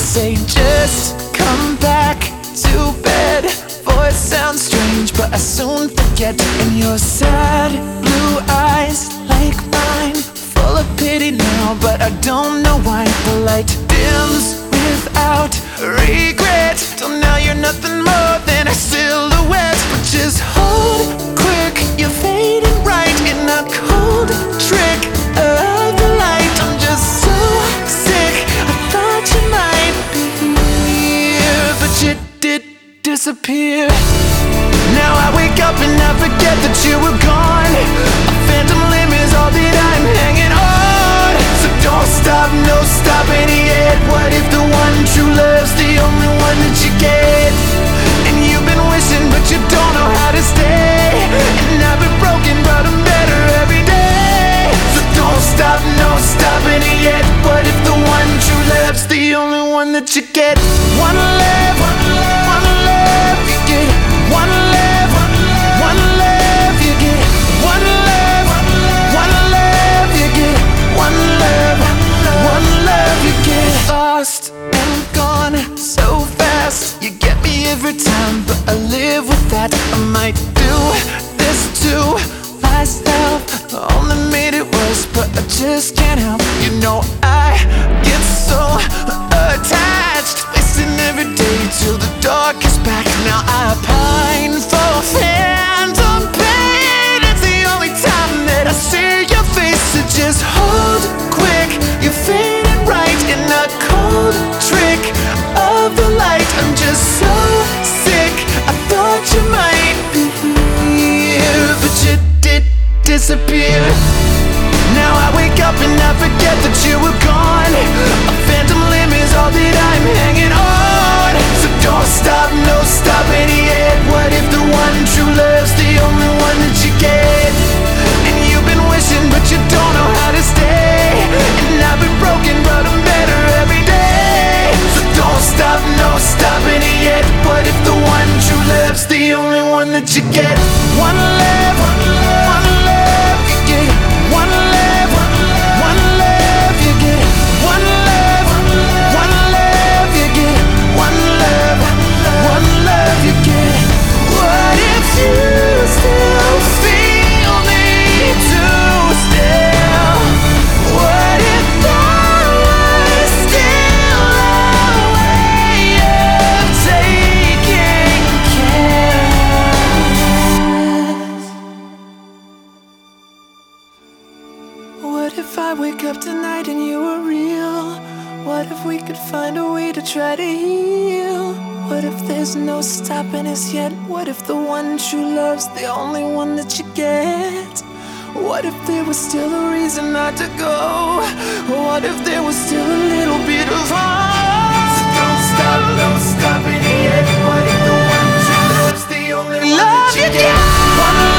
say just come back to bed. Voice sounds strange, but I soon forget. And your sad blue eyes like mine, full of pity now, but I don't know why. The light dims without regret, till now you're nothing more than a silhouette. But just hold quick, you're fading right in a cold trick of the light. I'm just so sick, I thought you might be here, but you did disappear. Now I wake up and I forget that you were gone. A phantom limb is all that I'm hanging on. So don't stop, no stopping yet. What if the one true love's the only one that you get? And you've been wishing but you don't know how to stay. And I've been broken but I'm better every day. So don't stop, no stopping yet. What if the one true love's the only one that you get? One love, one love, one love, you get one love, one love, you get one love, one love, you get one love, one love, you get lost and gone so fast. You get me every time, but I live with that. I might do this to myself, only made it worse, but I just can't help. You know I get so attached, wasting every day till the dark is back. Now I pine for phantom pain. It's the only time that I see your face. So just hold quick, you're fading right in a cold trick of the light. I'm just so sick, I thought you might be here, but you did disappear. Now I wake up and I forget that you were gone. A phantom limb is all that I'm hanging on. So don't stop, no stopping yet. What if the one true love's the only one that you get? And you've been wishing but you don't know how to stay. And I've been broken but I'm better every day. So don't stop, no stopping yet. What if the one true love's the only one that you get? One love, one love, one love, you get one love, one love, you get one love, one love, you get one love, one love, you get. What if you still feel me too still? What if that was still a way of taking care? What if I wake up tonight and you were real? What if we could find a way to try to heal? What if there's no stopping us yet? What if the one true love's the only one that you get? What if there was still a reason not to go? What if there was still a little bit of hope? So don't stop, no stopping yet. What if the one true love's the only one that you get? One